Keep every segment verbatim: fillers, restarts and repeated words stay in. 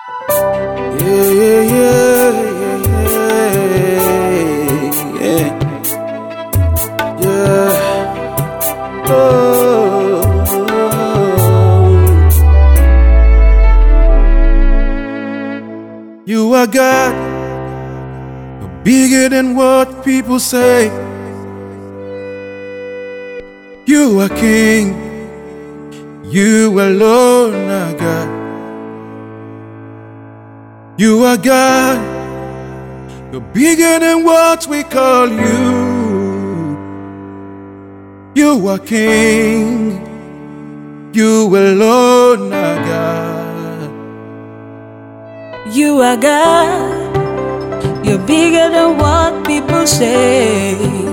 Yeah, yeah, yeah, yeah, yeah, yeah. Oh, you are God, you're bigger than what people say. You are King, you alone are God. You are God, you're bigger than what we call you. You are King, you alone are God. You are God, you're bigger than what people say.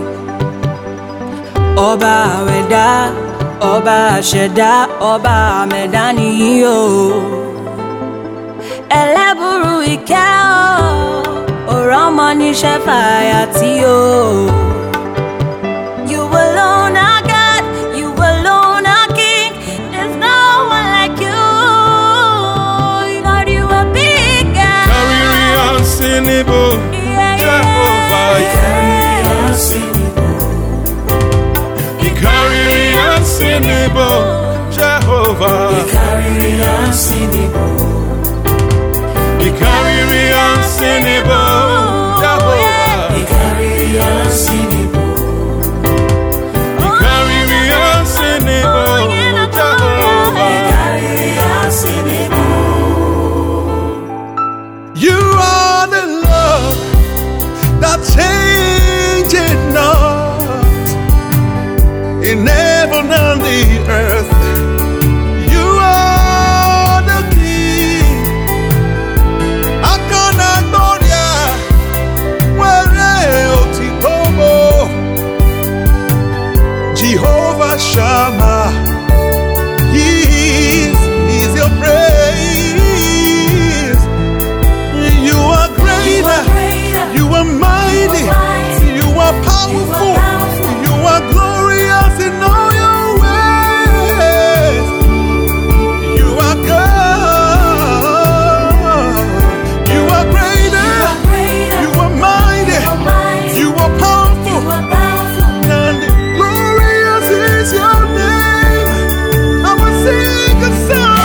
Oba Weda, Oba Sheda, Oba Medani yo. Eleburu ike o, Oromo ni Shefayati o. You alone are God, you alone are King. There's no one like you. Lord, you are big God. Carry unsinnable, Yeah, Jehovah. yeah. He carry unsinnable, Jehovah. He carry unsinnable. He carry me unsinnable, Jehovah. He carry unsinnable. He carry me unsinnable, Jehovah. He carry unsinnable. You are the Lord that changes not in heaven and the earth. Jehovah Shammah, His is your praise. You are greater, you are mighty, you are powerful, you are glorious in all your ways. You are God, you are greater, you are mighty, you are powerful. Is your name? I will sing a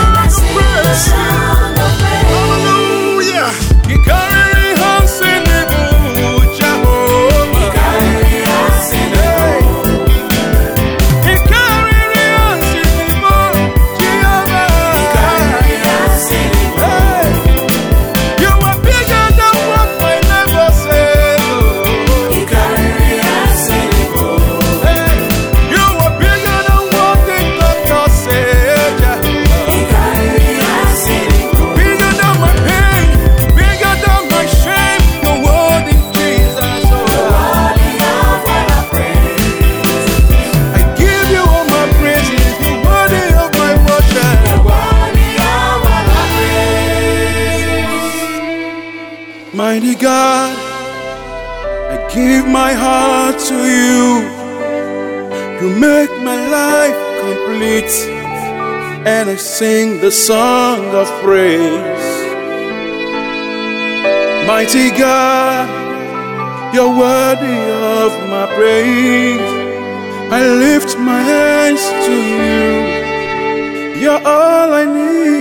song of praise. Hallelujah. He carry unsinnable, Jehovah. He carry unsinnable. He carry unsinnable, Jehovah. He carry unsinnable. You are bigger than what my neighbor said. He carry unsinnable. You are bigger than what the doctor said. He carry unsinnable. Bigger than my pain, bigger than my shame. The word is Jesus. Oh, Worthy of all our praise. I give you all my praises. The worthy of my worship. Worthy of all our praise. Mighty God, I give my heart to you. You make my life complete, and I sing the song of praise. Mighty God, you're worthy of my praise. I lift my hands to you. You're all I need.